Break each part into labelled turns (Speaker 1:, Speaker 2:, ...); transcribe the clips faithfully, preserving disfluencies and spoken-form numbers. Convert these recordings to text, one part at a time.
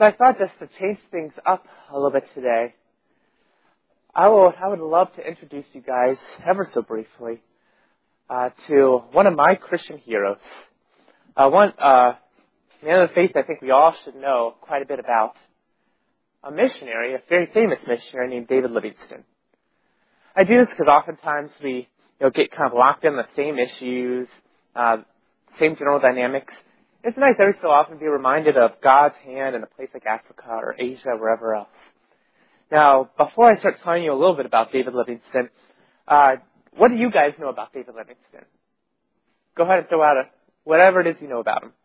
Speaker 1: So I thought just to change things up a little bit today, I would, I would love to introduce you guys, ever so briefly, uh, to one of my Christian heroes. Uh, one uh, man of the faith I think we all should know quite a bit about. A missionary, a very famous missionary named David Livingstone. I do this because oftentimes we you know, get kind of locked in the same issues, uh, same general dynamics. It's nice every so often to be reminded of God's hand in a place like Africa or Asia or wherever else. Now, before I start telling you a little bit about David Livingstone, uh, what do you guys know about David Livingstone? Go ahead and throw out a, whatever it is you know about him.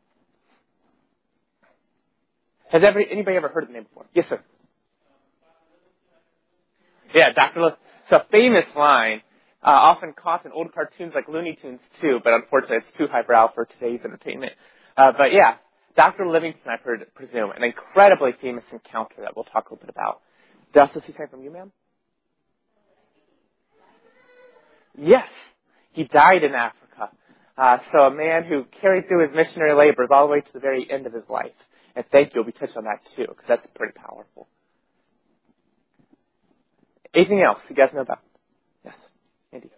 Speaker 1: Has every, anybody ever heard of the name before? Yes, sir. Yeah, Doctor Livingstone. It's a famous line, uh, often caught in old cartoons like Looney Tunes too, but unfortunately it's too highbrow for today's entertainment. Uh, but yeah, Doctor Livingstone, I heard, presume, an incredibly famous encounter that we'll talk a little bit about. Did I also see something from you, ma'am? Yes, he died in Africa. Uh, so a man who carried through his missionary labors all the way to the very end of his life. And thank you, we touched on that too, because that's pretty powerful. Anything else you guys know about? Yes, Andy.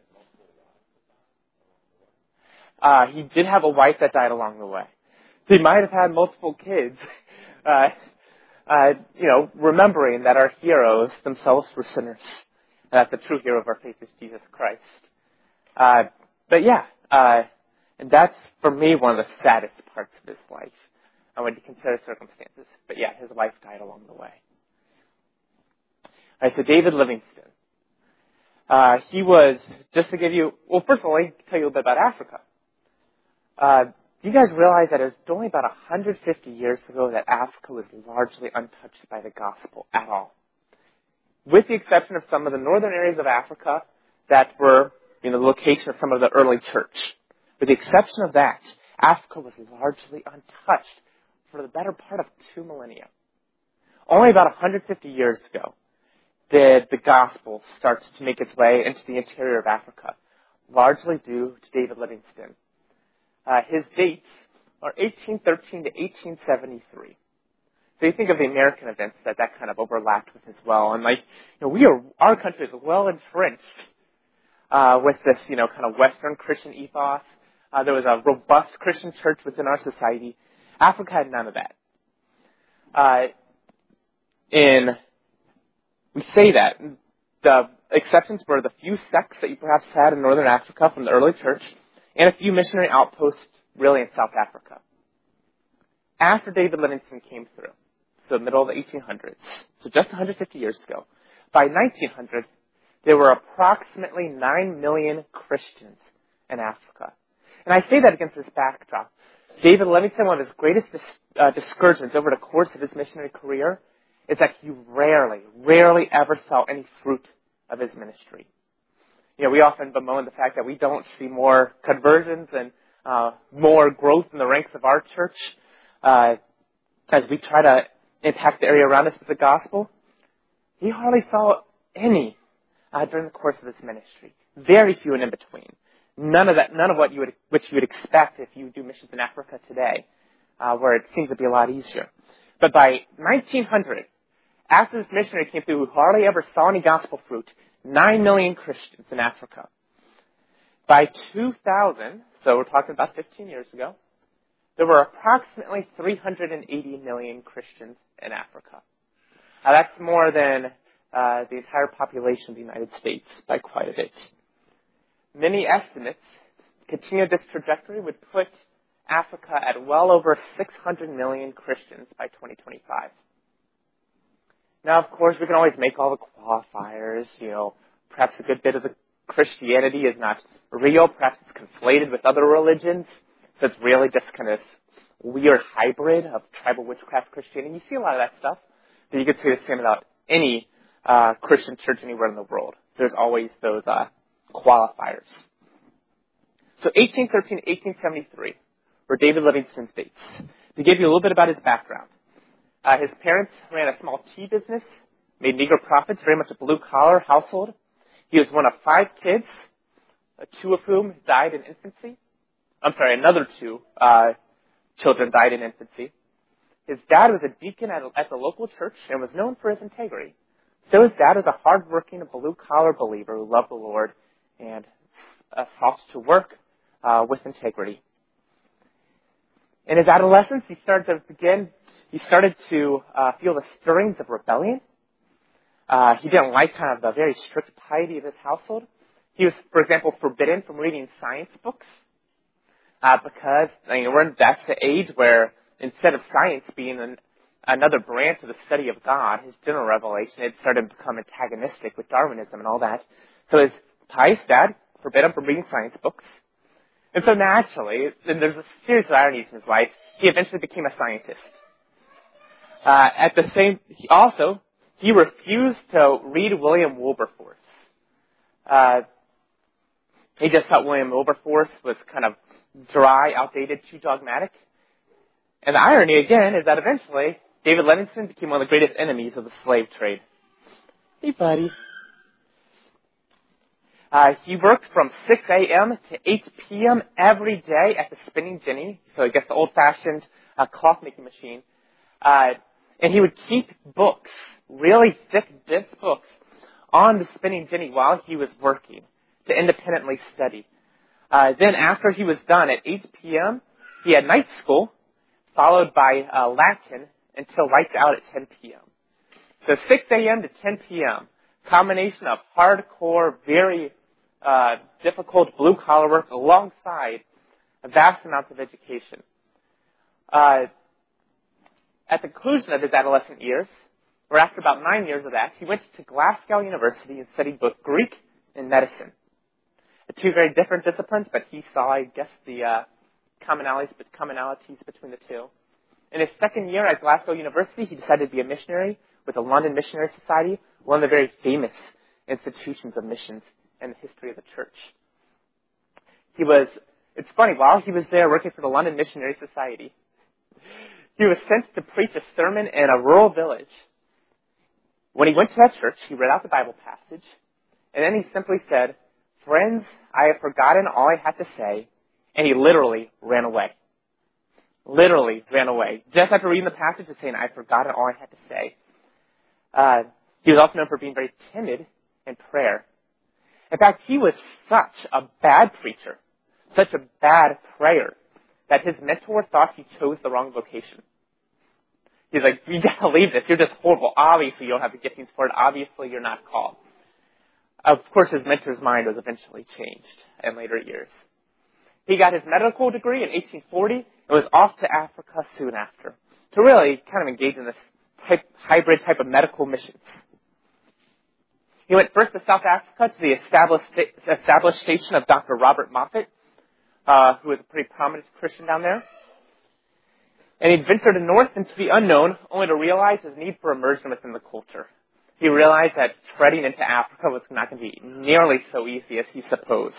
Speaker 1: Uh, he did have a wife that died along the way. So he might have had multiple kids. Uh, uh, you know, remembering that our heroes themselves were sinners. And that the true hero of our faith is Jesus Christ. Uh, but yeah, uh, and that's, for me, one of the saddest parts of his life. I when you consider circumstances. But yeah, his wife died along the way. All right, so David Livingstone. Uh, he was, just to give you, well, first of all, let me tell you a little bit about Africa. Uh, do you guys realize that it was only about one hundred fifty years ago that Africa was largely untouched by the gospel at all? With the exception of some of the northern areas of Africa that were, you know, the location of some of the early church. With the exception of that, Africa was largely untouched for the better part of two millennia. Only about one hundred fifty years ago did the gospel start to make its way into the interior of Africa, largely due to David Livingstone. Uh, his dates are eighteen thirteen to eighteen seventy-three. So you think of the American events that that kind of overlapped with as well. And like, you know, we are, our country is well entrenched uh, with this, you know, kind of Western Christian ethos. Uh, there was a robust Christian church within our society. Africa had none of that. Uh, in, we say that. The exceptions were the few sects that you perhaps had in northern Africa from the early church, and a few missionary outposts really in South Africa. After David Livingstone came through, so the middle of the eighteen hundreds, so just one hundred fifty years ago, by nineteen hundred, there were approximately nine million Christians in Africa. And I say that against this backdrop. David Livingstone, one of his greatest dis- uh, discouragements over the course of his missionary career is that he rarely, rarely ever saw any fruit of his ministry. You know, we often bemoan the fact that we don't see more conversions and uh, more growth in the ranks of our church uh, as we try to impact the area around us with the gospel. He hardly saw any uh, during the course of his ministry. Very few and in between. None of that, none of what you would, which you would expect if you do missions in Africa today, uh, where it seems to be a lot easier. But by nineteen hundred, after this missionary came through who hardly ever saw any gospel fruit, nine million Christians in Africa. By two thousand, so we're talking about fifteen years ago, there were approximately three hundred eighty million Christians in Africa. Now that's more than uh, the entire population of the United States by quite a bit. Many estimates continue this trajectory would put Africa at well over six hundred million Christians by twenty twenty-five. Now, of course, we can always make all the qualifiers. You know, perhaps a good bit of the Christianity is not real. Perhaps it's conflated with other religions. So it's really just kind of this weird hybrid of tribal witchcraft Christianity. You see a lot of that stuff. But you could say the same about any uh, Christian church anywhere in the world. There's always those uh, qualifiers. So eighteen thirteen to eighteen seventy-three were David Livingstone's dates. To give you a little bit about his background. Uh, his parents ran a small tea business, made meager profits, very much a blue-collar household. He was one of five kids, uh, two of whom died in infancy. I'm sorry, another two uh, children died in infancy. His dad was a deacon at, at the local church and was known for his integrity. So his dad was a hardworking, blue-collar believer who loved the Lord and uh, sought to work uh, with integrity. In his adolescence, he started to begin, he started to uh, feel the stirrings of rebellion. Uh, he didn't like kind of the very strict piety of his household. He was, for example, forbidden from reading science books uh, because I mean, we're in that's the age where instead of science being an, another branch of the study of God, his general revelation had started to become antagonistic with Darwinism and all that. So his pious dad forbid him from reading science books. And so naturally, and there's a series of ironies in his life, he eventually became a scientist. Uh, at the same, he also, he refused to read William Wilberforce. Uh, he just thought William Wilberforce was kind of dry, outdated, too dogmatic. And the irony, again, is that eventually, David Livingstone became one of the greatest enemies of the slave trade. Hey, buddy. Uh, he worked from six a.m. to eight p.m. every day at the spinning jenny, so I guess the old-fashioned uh, cloth-making machine. Uh, and he would keep books, really thick, dense books, on the spinning jenny while he was working to independently study. Uh, then after he was done at eight p.m., he had night school, followed by uh, Latin until lights out at ten p.m. So six a.m. to ten p.m., combination of hardcore, very uh, difficult blue-collar work alongside a vast amount of education. Uh, at the conclusion of his adolescent years, or after about nine years of that, he went to Glasgow University and studied both Greek and medicine. Two very different disciplines, but he saw, I guess, the uh, commonalities, commonalities between the two. In his second year at Glasgow University, he decided to be a missionary with the London Missionary Society, one of the very famous institutions of missions in the history of the church. He was, it's funny, while he was there working for the London Missionary Society, he was sent to preach a sermon in a rural village. When he went to that church, he read out the Bible passage, and then he simply said, "Friends, I have forgotten all I had to say," and he literally ran away. Literally ran away. Just after reading the passage and saying, "I've forgotten all I had to say." Uh, he was also known for being very timid in prayer. In fact, he was such a bad preacher, such a bad prayer, that his mentor thought he chose the wrong vocation. He's like, "You gotta leave this. You're just horrible. Obviously, you don't have the giftings for it. Obviously, you're not called." Of course, his mentor's mind was eventually changed in later years. He got his medical degree in eighteen forty and was off to Africa soon after to really kind of engage in this type, hybrid type of medical missions. He went first to South Africa to the established, established station of Doctor Robert Moffat, uh, who was a pretty prominent Christian down there. And he ventured north into the unknown, only to realize his need for immersion within the culture. He realized that treading into Africa was not going to be nearly so easy as he supposed.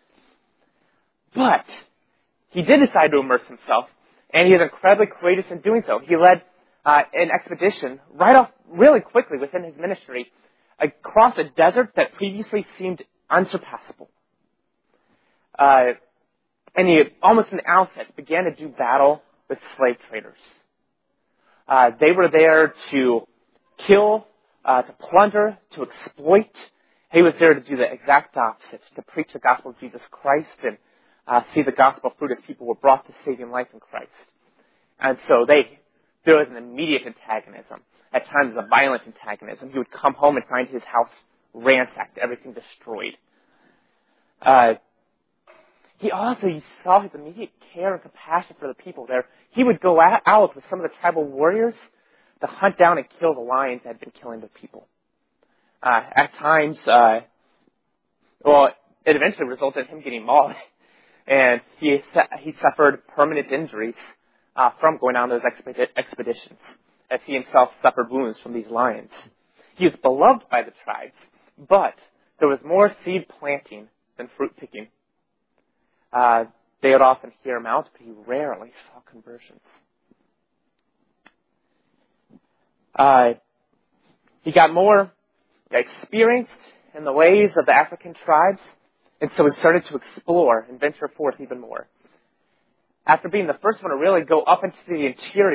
Speaker 1: But he did decide to immerse himself, and he was incredibly courageous in doing so. He led uh, an expedition right off, really quickly within his ministry, across a desert that previously seemed unsurpassable. Uh, and he, almost from the outset, began to do battle with slave traders. Uh, they were there to kill, uh, to plunder, to exploit. He was there to do the exact opposite, to preach the gospel of Jesus Christ and uh, see the gospel fruit as people were brought to saving life in Christ. And so they, there was an immediate antagonism. At times, a violent antagonism. He would come home and find his house ransacked, everything destroyed. Uh, he also, you saw his immediate care and compassion for the people there. He would go out with some of the tribal warriors to hunt down and kill the lions that had been killing the people. Uh, at times, uh, well, it eventually resulted in him getting mauled, and he he suffered permanent injuries uh, from going on those expedi- expeditions. As he himself suffered wounds from these lions. He was beloved by the tribes, but there was more seed planting than fruit picking. Uh, they would often hear him out, but he rarely saw conversions. Uh, he got more experienced in the ways of the African tribes, and so he started to explore and venture forth even more. After being the first one to really go up into the interior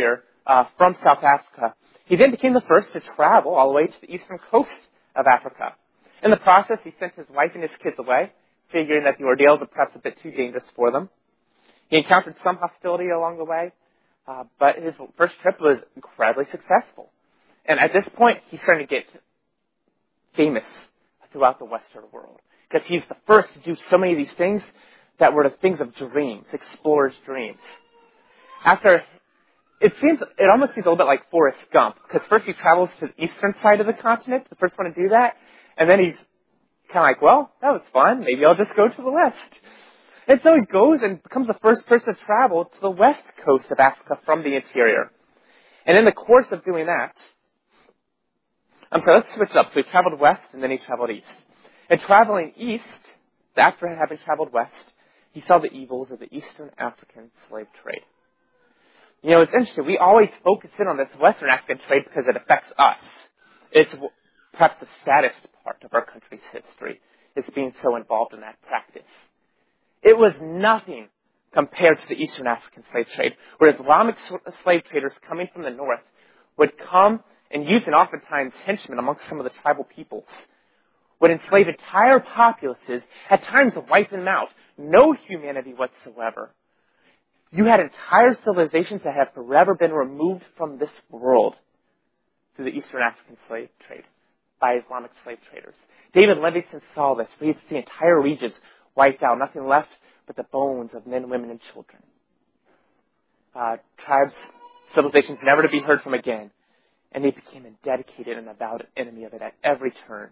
Speaker 1: uh, from South Africa. He then became the first to travel all the way to the eastern coast of Africa. In the process, he sent his wife and his kids away, figuring that the ordeals were perhaps a bit too dangerous for them. He encountered some hostility along the way, uh, but his first trip was incredibly successful. And at this point, he's starting to get famous throughout the Western world, because he's the first to do so many of these things that were the things of dreams, explorers' dreams. After, it seems, it almost seems a little bit like Forrest Gump, because first he travels to the eastern side of the continent, the first one to do that, and then he's kind of like, well, that was fun, maybe I'll just go to the west. And so he goes and becomes the first person to travel to the west coast of Africa from the interior. And in the course of doing that, I'm sorry, let's switch it up. So he traveled west and then he traveled east. And traveling east, after having traveled west, he saw the evils of the Eastern African slave trade. You know, it's interesting. We always focus in on this Western African trade because it affects us. It's perhaps the saddest part of our country's history, is being so involved in that practice. It was nothing compared to the Eastern African slave trade, where Islamic slave traders coming from the north would come and use, and oftentimes henchmen amongst some of the tribal peoples, would enslave entire populaces, at times wipe them out. No humanity whatsoever. You had entire civilizations that have forever been removed from this world through the Eastern African slave trade by Islamic slave traders. David Livingstone saw this. We had the entire regions wiped out, nothing left but the bones of men, women, and children. Uh, tribes, civilizations never to be heard from again. And they became a dedicated and avowed enemy of it at every turn.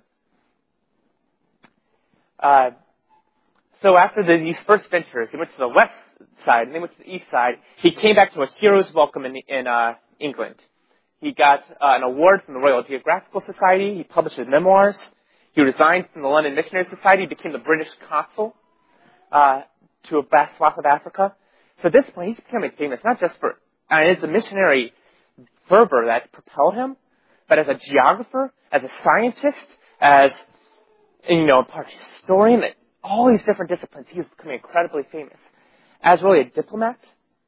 Speaker 1: Uh, so after the, these first ventures, he went to the west side and then went to the east side. He came back to a hero's welcome in, in uh, England. He got uh, an award from the Royal Geographical Society. He published his memoirs. He resigned from the London Missionary Society. He became the British consul uh, to a vast swath of Africa. So at this point, he's becoming famous, not just for uh, as a missionary fervor that propelled him, but as a geographer, as a scientist, as, you know, part historian, all these different disciplines. He was becoming incredibly famous. As really a diplomat,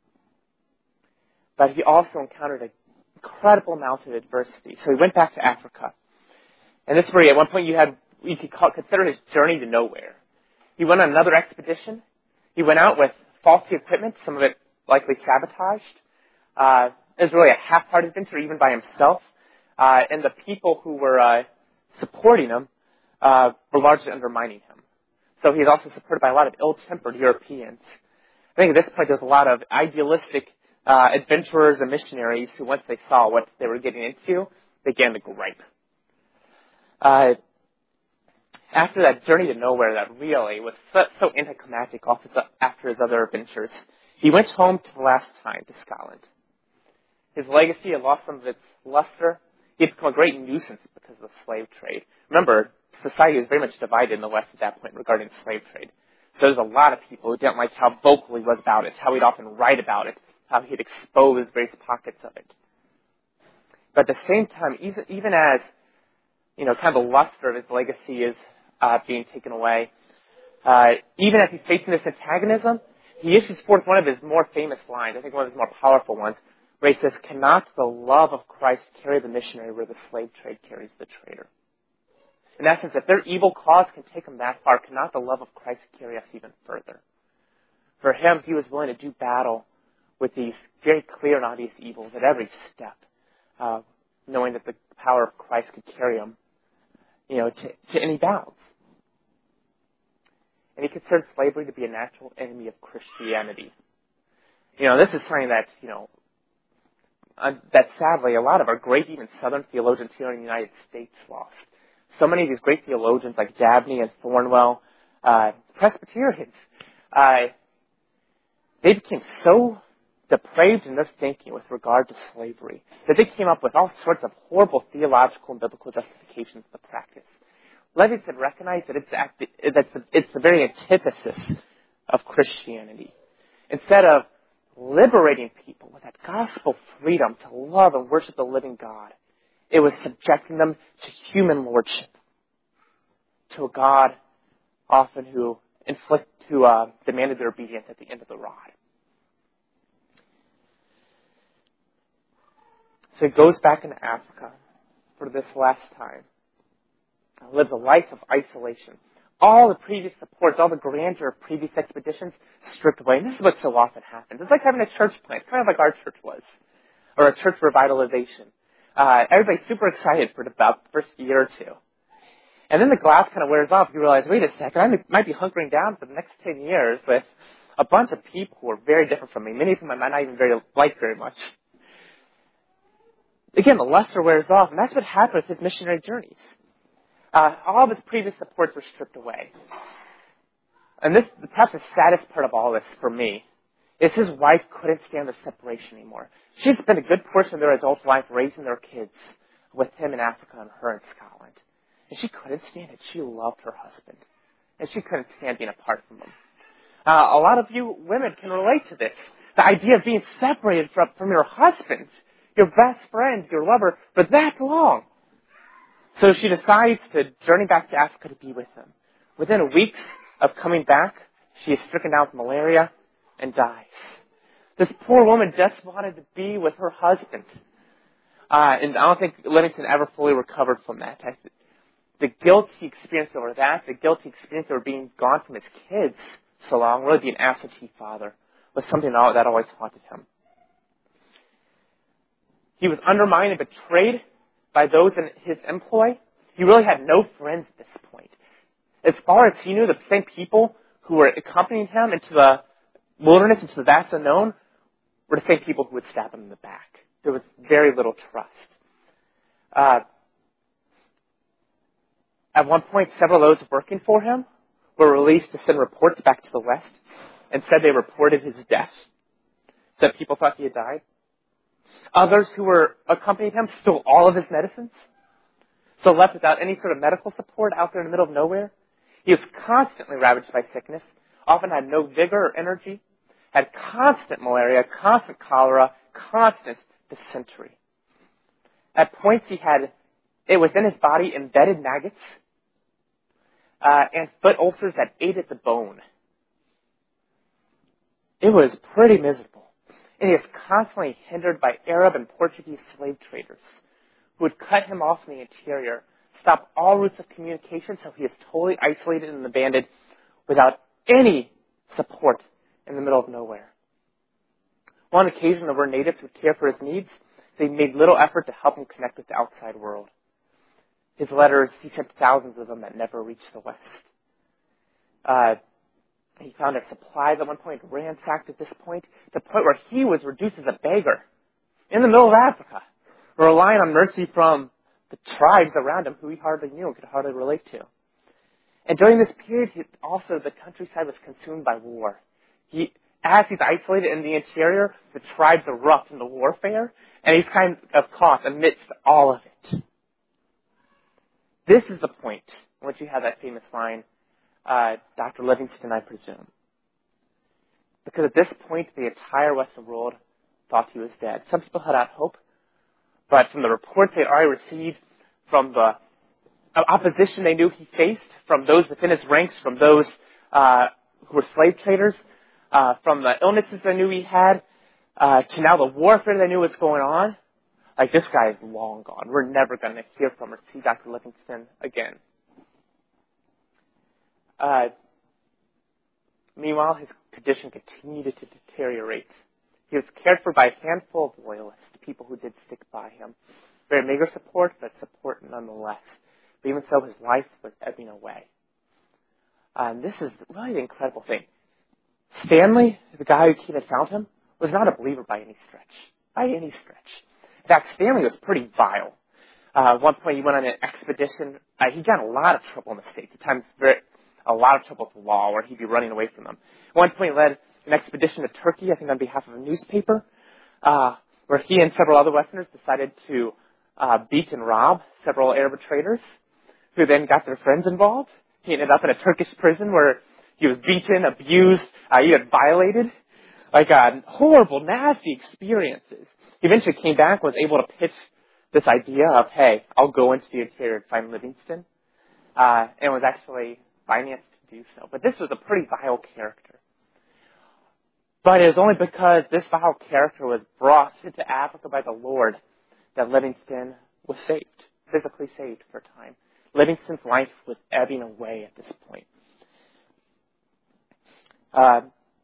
Speaker 1: but he also encountered an incredible amount of adversity. So he went back to Africa. And this is where, at one point, you had, you could call, consider his journey to nowhere. He went on another expedition. He went out with faulty equipment, some of it likely sabotaged. Uh, it was really a half-hearted venture, even by himself. Uh, and the people who were uh, supporting him uh, were largely undermining him. So he was also supported by a lot of ill-tempered Europeans. I think at this point, there's a lot of idealistic uh, adventurers and missionaries who, once they saw what they were getting into, began to gripe. Uh, after that journey to nowhere that really was so, so anticlimactic after his other adventures, he went home to the last time to Scotland. His legacy had lost some of its luster. He had become a great nuisance because of the slave trade. Remember, society was very much divided in the West at that point regarding the slave trade. So there's a lot of people who didn't like how vocal he was about it, how he'd often write about it, how he'd expose various pockets of it. But at the same time, even as, you know, kind of the luster of his legacy is uh, being taken away, uh, even as he's facing this antagonism, he issues forth one of his more famous lines, I think one of his more powerful ones, where he says, "Cannot the love of Christ carry the missionary where the slave trade carries the trader?" In essence, if their evil cause can take them that far, cannot the love of Christ carry us even further? For him, he was willing to do battle with these very clear and obvious evils at every step, uh, knowing that the power of Christ could carry him, you know, to, to any bounds. And he considered slavery to be a natural enemy of Christianity. You know, this is something that, you know, uh, that sadly a lot of our great, even Southern theologians here in the United States lost. So many of these great theologians like Dabney and Thornwell, uh, Presbyterians, uh, they became so depraved in their thinking with regard to slavery that they came up with all sorts of horrible theological and biblical justifications of the practice. Livingstone recognized that it's, at the, that's the, it's the very antithesis of Christianity. Instead of liberating people with that gospel freedom to love and worship the living God, it was subjecting them to human lordship, to a God often who inflict, who uh, demanded their obedience at the end of the rod. So he goes back into Africa for this last time. Lives a life of isolation. All the previous supports, all the grandeur of previous expeditions stripped away. And this is what so often happens. It's like having a church plant, kind of like our church was, or a church revitalization. Uh, everybody's super excited for about the first year or two. And then the glass kind of wears off. You realize, wait a second, I might be hunkering down for the next ten years with a bunch of people who are very different from me. Many of them I might not even very like very much. Again, the luster wears off, and that's what happened with his missionary journeys. Uh, all of his previous supports were stripped away. And this, perhaps the saddest part of all this for me, is his wife couldn't stand the separation anymore. She'd spent a good portion of their adult life raising their kids with him in Africa and her in Scotland. And she couldn't stand it. She loved her husband. And she couldn't stand being apart from him. Uh, a lot of you women can relate to this. The idea of being separated from, from your husband, your best friend, your lover, for that long. So she decides to journey back to Africa to be with him. Within weeks of coming back, she is stricken down with malaria and dies. This poor woman just wanted to be with her husband. Uh, and I don't think Livingston ever fully recovered from that. I, the guilt he experienced over that, the guilt he experienced over being gone from his kids so long, really being an absentee father, was something that always haunted him. He was undermined and betrayed by those in his employ. He really had no friends at this point. As far as he knew, the same people who were accompanying him into the wilderness, into the vast unknown, were the same people who would stab him in the back. There was very little trust. Uh, at one point, several of those working for him were released to send reports back to the West and said they reported his death. Said people thought he had died. Others who were accompanying him stole all of his medicines. So left without any sort of medical support out there in the middle of nowhere. He was constantly ravaged by sickness, often had no vigor or energy, had constant malaria, constant cholera, constant dysentery. At points he had, it within his body, embedded maggots, uh, and foot ulcers that ate at the bone. It was pretty miserable. And he was constantly hindered by Arab and Portuguese slave traders who would cut him off in the interior, stop all routes of communication, so he is totally isolated and abandoned without any support in the middle of nowhere. On occasion, there were natives who would care for his needs. They made little effort to help him connect with the outside world. His letters, he sent thousands of them that never reached the West. Uh, He found that supplies at one point ransacked at this point, to the point where he was reduced as a beggar in the middle of Africa, relying on mercy from the tribes around him who he hardly knew and could hardly relate to. And during this period, he, also the countryside was consumed by war. He, as he's isolated in the interior, the tribes erupt into warfare, and he's kind of caught amidst all of it. This is the point in which you have that famous line, Uh, Doctor Livingston, I presume. Because at this point, the entire Western world thought he was dead. Some people had out hope, but from the reports they had already received, from the opposition they knew he faced, from those within his ranks, from those uh, who were slave traders, uh, from the illnesses they knew he had, uh, to now the warfare they knew was going on, like, this guy is long gone. We're never going to hear from or see Doctor Livingston again. Uh, meanwhile, his condition continued to deteriorate. He was cared for by a handful of loyalists, people who did stick by him. Very meager support, but support nonetheless. But even so, his life was ebbing away. Uh, and this is really the incredible thing. Stanley, the guy who came and found him, was not a believer by any stretch. By any stretch. In fact, Stanley was pretty vile. Uh, at one point, he went on an expedition. Uh, he got in a lot of trouble in the States. At times, very... a lot of trouble with the law, where he'd be running away from them. At one point, he led an expedition to Turkey, I think on behalf of a newspaper, uh, where he and several other Westerners decided to uh, beat and rob several Arab traders, who then got their friends involved. He ended up in a Turkish prison where he was beaten, abused, uh, even violated. Like, uh, horrible, nasty experiences. He eventually came back, was able to pitch this idea of, hey, I'll go into the interior and find Livingston, uh, and was actually financed to do so. But this was a pretty vile character. But it was only because this vile character was brought into Africa by the Lord that Livingston was saved, physically saved for a time. Livingston's life was ebbing away at this point. Uh,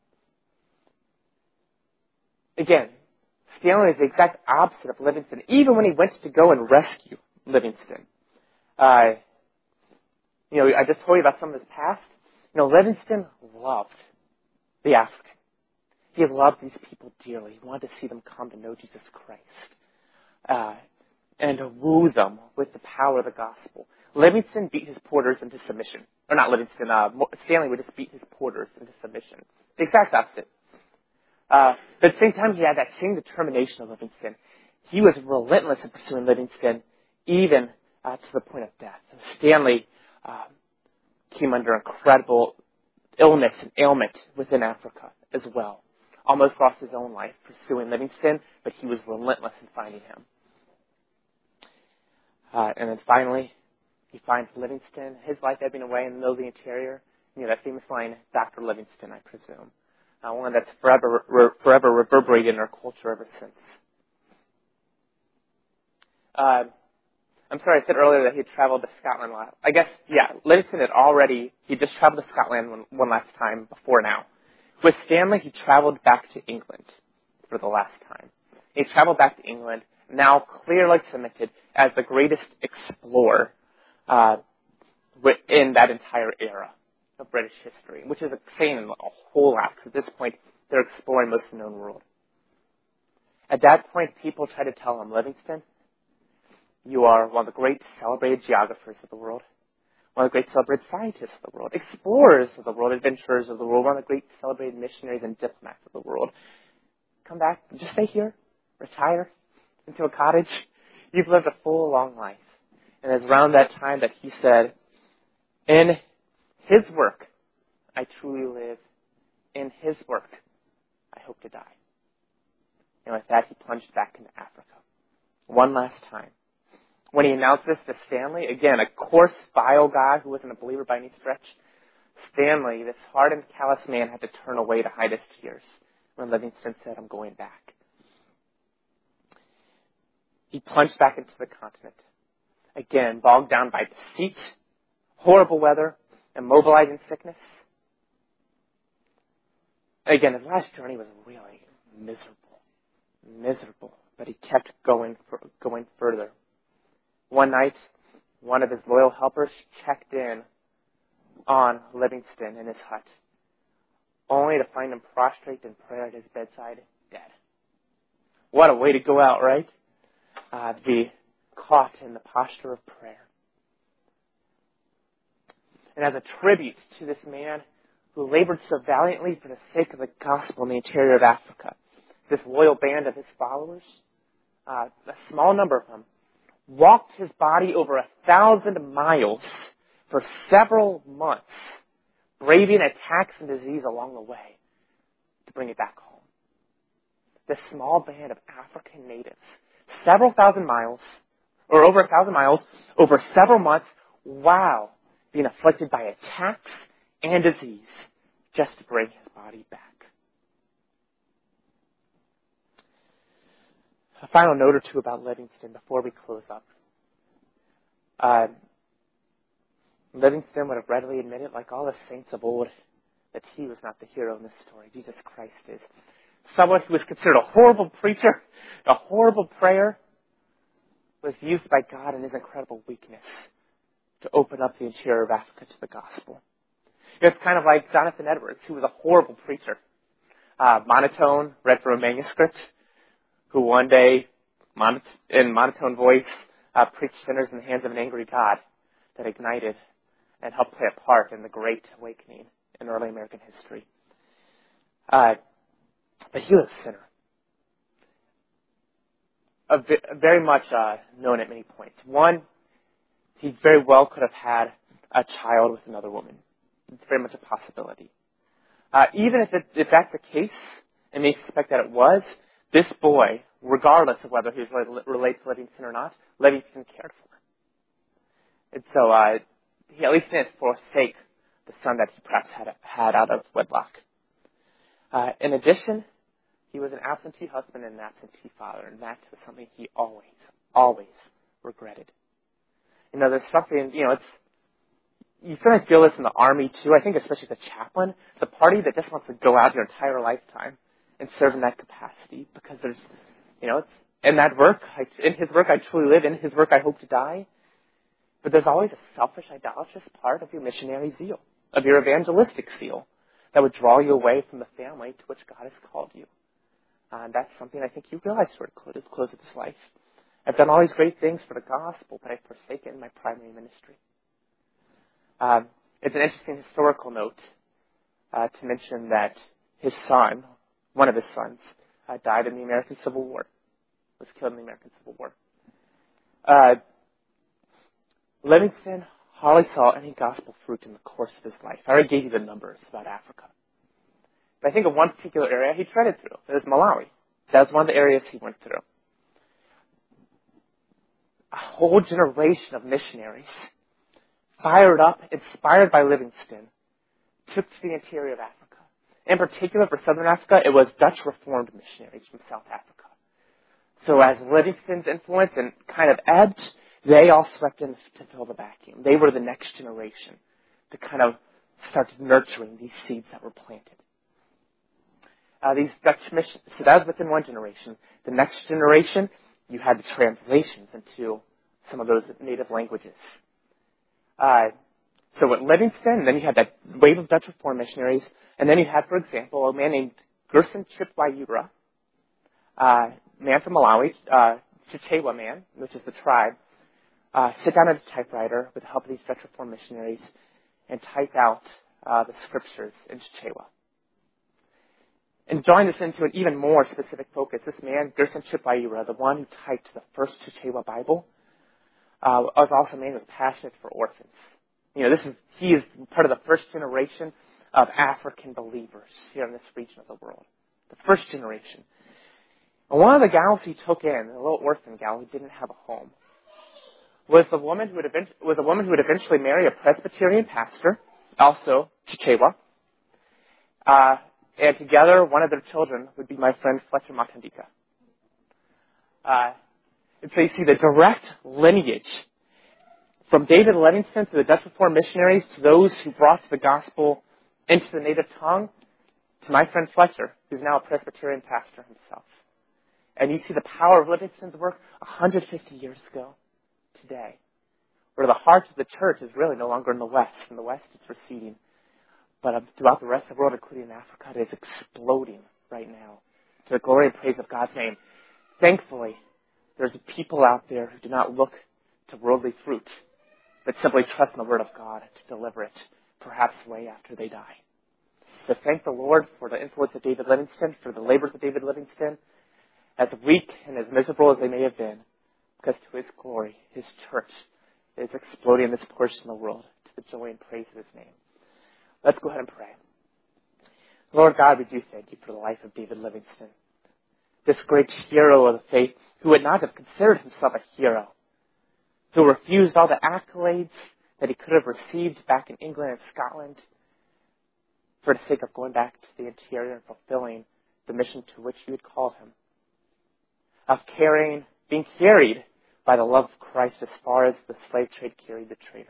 Speaker 1: again, Stanley is the exact opposite of Livingston, even when he went to go and rescue Livingston. Uh, you know, I just told you about some of his past. You know, Livingston loved the African. He loved these people dearly. He wanted to see them come to know Jesus Christ. Uh, and to woo them with the power of the gospel. Livingston beat his porters into submission. Or not Livingston, uh, Stanley would just beat his porters into submission. The exact opposite. Uh, but at the same time, he had that same determination of Livingston. He was relentless in pursuing Livingston, even uh, to the point of death. Stanley uh, came under incredible illness and ailment within Africa as well. Almost lost his own life pursuing Livingston, but he was relentless in finding him. Uh, and then finally, he finds Livingston, his life ebbing away in the middle of the interior. You know, that famous line, Doctor Livingston, I presume. Uh, one that's forever, re- forever reverberated in our culture ever since. Uh, I'm sorry, I said earlier that he had traveled to Scotland. I guess, yeah, Livingston had already, he just traveled to Scotland one, one last time before now. With Stanley, he traveled back to England for the last time. He traveled back to England, now clearly cemented as the greatest explorer uh, in that entire era of British history, which is saying a whole lot, because at this point, they're exploring most of the known world. At that point, people try to tell him, Livingston, you are one of the great celebrated geographers of the world, one of the great celebrated scientists of the world, explorers of the world, adventurers of the world, one of the great celebrated missionaries and diplomats of the world. Come back, just stay here, retire into a cottage. You've lived a full, long life. And it was around that time that he said, in his work, I truly live. In his work, I hope to die. And with that, he plunged back into Africa. One last time. When he announced this to Stanley, again, a coarse, vile guy who wasn't a believer by any stretch, Stanley, this hardened, callous man, had to turn away to hide his tears when Livingston said, I'm going back. He plunged back into the continent. Again, bogged down by deceit, horrible weather, immobilizing sickness. Again, his last journey was really miserable. Miserable. But he kept going for, going further. One night, one of his loyal helpers checked in on Livingston in his hut, only to find him prostrate in prayer at his bedside, dead. What a way to go out, right? Uh, to be caught in the posture of prayer. And as a tribute to this man who labored so valiantly for the sake of the gospel in the interior of Africa, this loyal band of his followers, uh, a small number of them, walked his body over a thousand miles for several months, braving attacks and disease along the way to bring it back home. This small band of African natives, several thousand miles, or over a thousand miles, over several months, while being afflicted by attacks and disease, just to bring his body back. A final note or two about Livingston before we close up. Uh, Livingston would have readily admitted, like all the saints of old, that he was not the hero in this story. Jesus Christ is. Someone who was considered a horrible preacher, a horrible prayer, was used by God in his incredible weakness to open up the interior of Africa to the gospel. It's kind of like Jonathan Edwards, who was a horrible preacher. Uh, monotone, read from a manuscript, who one day, in monotone voice, uh, preached sinners in the hands of an angry God that ignited and helped play a part in the Great Awakening in early American history. Uh, but he was a sinner. A vi- very much uh, known at many points. One, he very well could have had a child with another woman. It's very much a possibility. Uh, even if, it, if that's the case, and we suspect that it was, this boy, regardless of whether he was related to Livingston or not, Livingston cared for. And so uh, he at least didn't forsake the son that he perhaps had, had out of wedlock. Uh, in addition, he was an absentee husband and an absentee father, and that was something he always, always regretted. You know, there's something, you know, it's, you sometimes feel this in the army too. I think especially the chaplain, the party that just wants to go out your entire lifetime and serve in that capacity because there's, you know, it's in that work, I, in his work I truly live, in his work I hope to die. But there's always a selfish, idolatrous part of your missionary zeal, of your evangelistic zeal, that would draw you away from the family to which God has called you. Uh, and that's something I think you realize toward the close of this life. I've done all these great things for the gospel, but I've forsaken my primary ministry. Um, it's an interesting historical note uh, to mention that his son, one of his sons, uh, died in the American Civil War, was killed in the American Civil War. Uh, Livingston hardly saw any gospel fruit in the course of his life. I already gave you the numbers about Africa. But I think of one particular area he treaded through. It was Malawi. That was one of the areas he went through. A whole generation of missionaries, fired up, inspired by Livingston, took to the interior of Africa. In particular, for Southern Africa, it was Dutch Reformed missionaries from South Africa. So as Livingston's influence and kind of ebbed, they all swept in to fill the vacuum. They were the next generation to kind of start nurturing these seeds that were planted. Uh, these Dutch missions, so that was within one generation. The next generation, you had the translations into some of those native languages. Uh, so with Livingston, then you had that wave of Dutch Reformed missionaries, and then you had, for example, a man named Gerson Chipwayura, uh, man from Malawi, uh, Chichewa man, which is the tribe, uh, sit down at a typewriter with the help of these Dutch Reformed missionaries and type out uh, the scriptures in Chichewa. And drawing this into an even more specific focus, this man, Gerson Chipwayura, the one who typed the first Chichewa Bible, uh, was also a man who was passionate for orphans. You know, this is he is part of the first generation of African believers here in this region of the world. The first generation. And one of the gals he took in, a little orphan gal who didn't have a home, was the woman who would eventually, was a woman who would eventually marry a Presbyterian pastor, also Chichewa. Uh, and together, one of their children would be my friend Fletcher Matandika. Uh, and so you see the direct lineage from David Livingstone to the Dutch Reformed missionaries to those who brought the gospel into the native tongue to my friend Fletcher, who's now a Presbyterian pastor himself. And you see the power of Livingston's work one hundred fifty years ago today, where the heart of the church is really no longer in the West. In the West, it's receding. But um, throughout the rest of the world, including Africa, it is exploding right now to the glory and praise of God's name. Thankfully, there's people out there who do not look to worldly fruit, but simply trust in the Word of God to deliver it, perhaps way after they die. So thank the Lord for the influence of David Livingstone, for the labors of David Livingstone, as weak and as miserable as they may have been, because to His glory, His church is exploding in this portion of the world to the joy and praise of His name. Let's go ahead and pray. Lord God, we do thank you for the life of David Livingstone, this great hero of the faith who would not have considered himself a hero, who refused all the accolades that he could have received back in England and Scotland for the sake of going back to the interior and fulfilling the mission to which you had called him, of carrying, being carried by the love of Christ as far as the slave trade carried the trader.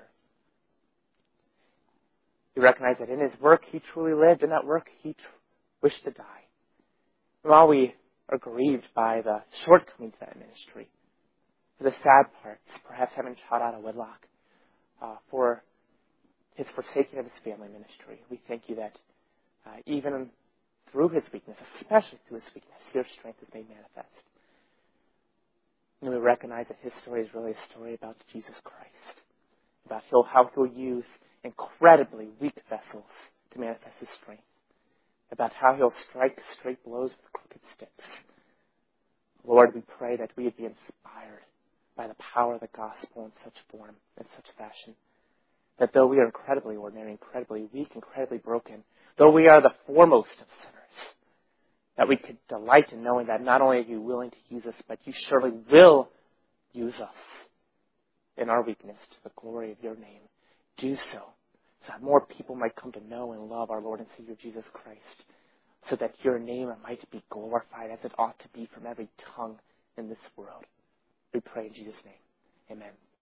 Speaker 1: We recognize that in his work he truly lived, in that work he tr- wished to die. And while we are grieved by the shortcomings of that ministry, for the sad parts, perhaps having child out of wedlock, uh, for his forsaking of his family ministry, we thank you that uh, even through his weakness, especially through his weakness, your strength is made manifest. And we recognize that his story is really a story about Jesus Christ, about how he'll use incredibly weak vessels to manifest his strength, about how he'll strike straight blows with crooked sticks. Lord, we pray that we would be inspired by the power of the gospel in such form, in such fashion, that though we are incredibly ordinary, incredibly weak, incredibly broken, though we are the foremost of sinners, that we could delight in knowing that not only are you willing to use us, but you surely will use us in our weakness to the glory of your name. Do so, so that more people might come to know and love our Lord and Savior Jesus Christ, so that your name might be glorified as it ought to be from every tongue in this world. We pray in Jesus' name. Amen.